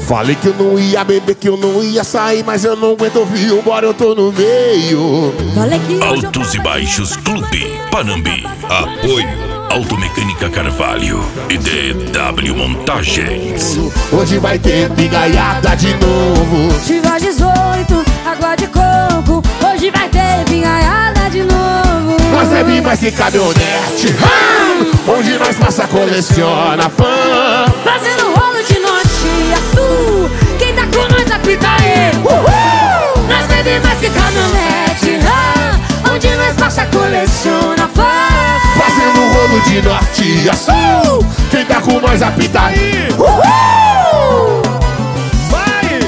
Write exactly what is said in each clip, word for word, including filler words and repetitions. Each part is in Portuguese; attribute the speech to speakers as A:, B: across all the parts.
A: Falei que eu não ia beber, que eu não ia sair, mas eu não aguento ouvir, embora eu tô no meio.
B: Falei que hoje eu
C: Altos e Baixos Clube Panambi. Apoio Automecânica Carvalho e D W Montagens.
A: Hoje vai ter pingaiada de novo.
B: Chivas dezoito, água de coco. Hoje vai ter pingaiada de novo.
A: Nós bebe mais que caminhonete, onde nós passa, coleciona fã.
B: Fazendo rolo de norte a sul. Quem tá com nós apita aí. Uhul! Nós bebe mais que caminhonete, ah, onde nós passa, coleciona fã.
A: Fazendo rolo de norte a sul. Quem tá com nós apita aí.
B: Uhul!
A: Vai!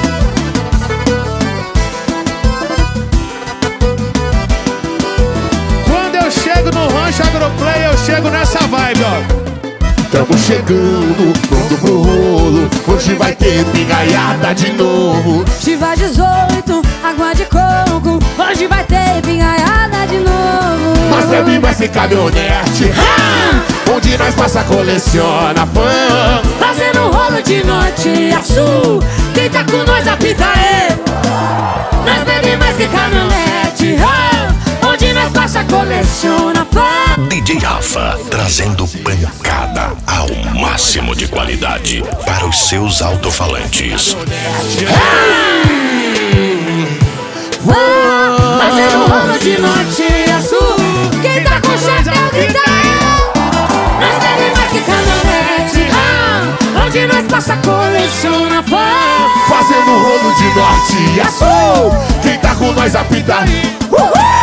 D: Quando eu chego no Rancho Agroplay, eu chego nessa vibe, ó.
A: Tamo chegando, pronto pro rolo. Hoje vai ter pingaiada de novo.
B: Chivas dezoito, água de coco. Hoje vai ter pingaiada de novo.
A: Nós bebe mais que caminhonete, onde nós passa, coleciona fã.
B: Fazendo rolo de norte a sul. Quem tá com nós apita aí. Nós bebe mais que caminhonete, ah, onde nós passa, coleciona fã.
C: D J Rafa, trazendo pancada ao máximo de qualidade para os seus alto-falantes.
B: Fazendo rolo de norte a sul. Quem tá com chapéu grita eu. Nós bebe mais que caminhonete, ah, onde nós passa, coleciona fã.
A: Fazendo rolo de norte a sul. Quem tá com nós apita aí.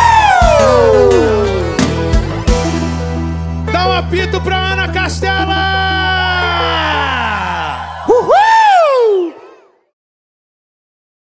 D: Dá um apito pra Ana Castela.